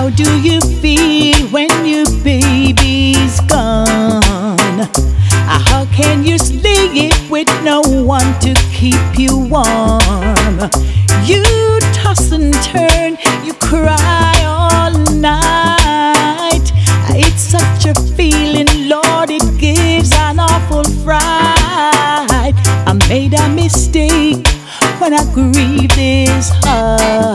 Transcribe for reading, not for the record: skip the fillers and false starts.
How do you feel when your baby's gone? How can you sleep with no one to keep you warm? You toss and turn, you cry all night. It's such a feeling, Lord, it gives an awful fright. I made a mistake when I grieved this heart.